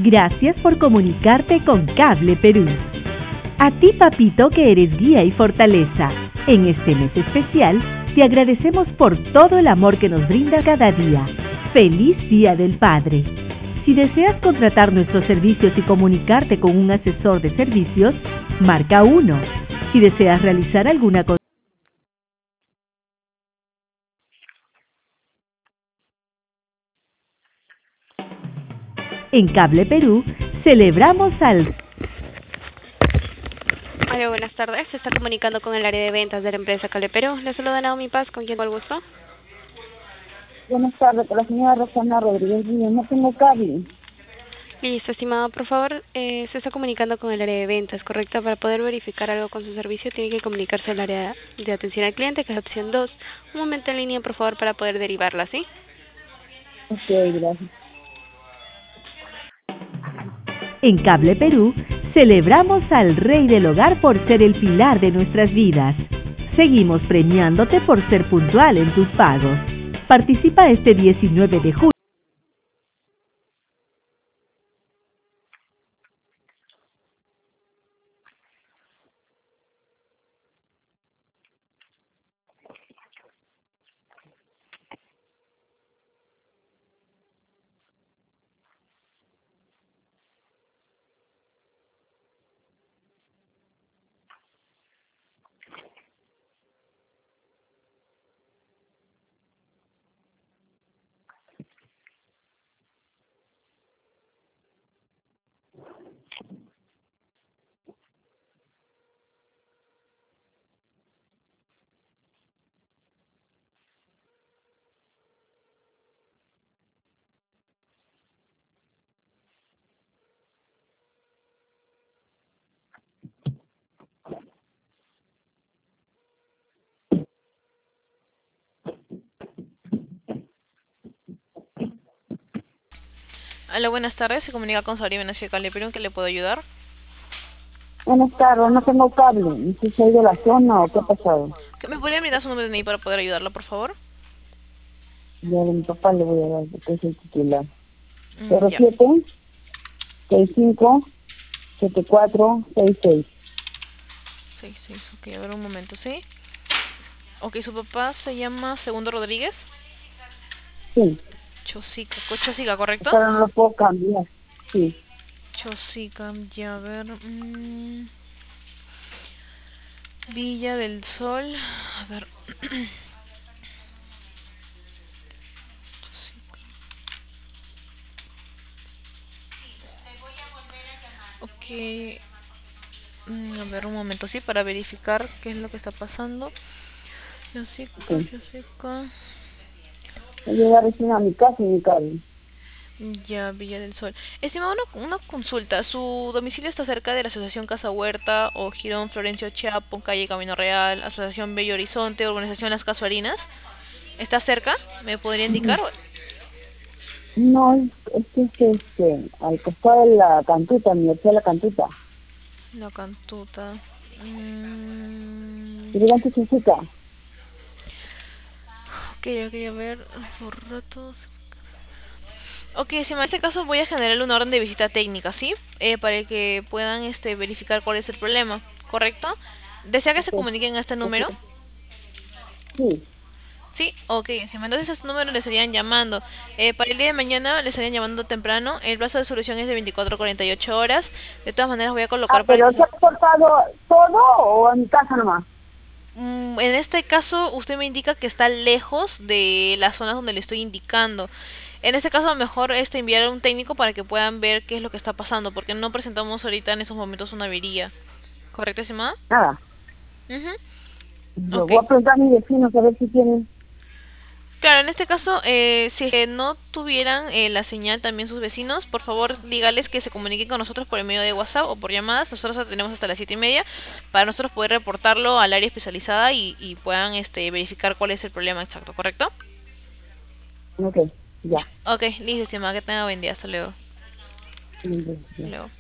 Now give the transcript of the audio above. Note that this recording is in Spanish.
Gracias por comunicarte con Cable Perú. A ti, papito, que eres guía y fortaleza. En este mes especial, te agradecemos por todo el amor que nos brinda cada día. ¡Feliz Día del Padre! Si deseas contratar nuestros servicios y comunicarte con un asesor de servicios, marca 1. Si deseas realizar alguna cosa en Cable Perú, celebramos al... Hola, buenas tardes. Se está comunicando con el área de ventas de la empresa Cable Perú. Le saluda Naomi Paz, con quien tengo el gusto. Buenas tardes, con la señora Rosana Rodríguez. No tengo cable. Listo, estimado, por favor, se está comunicando con el área de ventas, ¿correcto? Para poder verificar algo con su servicio, tiene que comunicarse al área de atención al cliente, que es opción 2. Un momento en línea, por favor, para poder derivarla, ¿sí? Ok, gracias. En Cable Perú, celebramos al Rey del Hogar por ser el pilar de nuestras vidas. Seguimos premiándote por ser puntual en tus pagos. Participa este 19 de julio. Hola, buenas tardes. Se comunica con Sabrina Venecia de Cable Perú. ¿En qué le puedo ayudar? Buenas tardes, no tengo cable. No sé si soy de la zona o qué ha pasado. ¿Me podría brindar su número de DNI para poder ayudarla, por favor? Ya de mi papá le voy a dar, porque es el titular. Ya. 07 65 74 66. 66. Ok, a ver un momento, ¿sí? Ok, su papá se llama Segundo Rodríguez. Sí, Chosica, ¿correcto? pero no lo puedo cambiar. Sí. Chosica, ya, a ver. Villa del Sol. A ver. Ok. A ver, un momento, sí, para verificar qué es lo que está pasando. Sí. Chosica. Yo llegué recién a mi casa y mi cable. Ya, Villa del Sol. Estimado, una consulta. ¿Su domicilio está cerca de la Asociación Casa Huerta o Girón Florencio Chiapo, calle Camino Real, Asociación Bello Horizonte, Organización Las Casuarinas? ¿Está cerca? ¿Me podría indicar? No, es que al costado de la cantuta, Universidad de la Cantuta. La Cantuta. Elegante Chichica. Ok, a ver. Por ratos. Ok, si en este caso voy a generar una orden de visita técnica, ¿sí? Para que puedan verificar cuál es el problema, ¿correcto? ¿Desea que se Ok, comuniquen a este ok. número? Sí, Sí, ok, encima entonces ese número le estarían llamando. Para el día de mañana le estarían llamando temprano. El plazo de solución es de 24 a 48 horas. De todas maneras voy a colocar para pero que ¿se ha cortado todo o en mi casa nomás? En este caso usted me indica que está lejos de las zonas donde le estoy indicando. En este caso a lo mejor enviar a un técnico para que puedan ver qué es lo que está pasando, porque no presentamos ahorita en estos momentos una avería. ¿Correcto, estimada? Nada. Mhm. Yo Ok. voy a preguntar a mis vecinos a ver si tienen. Claro, en este caso, si es que no tuvieran la señal también sus vecinos, por favor dígales que se comuniquen con nosotros por el medio de WhatsApp o por llamadas. Nosotros tenemos hasta las 7:30 para nosotros poder reportarlo al área especializada y puedan verificar cuál es el problema exacto, ¿correcto? Ok, Ya. ya. Ok, listo, estimada, que tenga buen día. Hasta luego. Sí, ya. Hasta luego.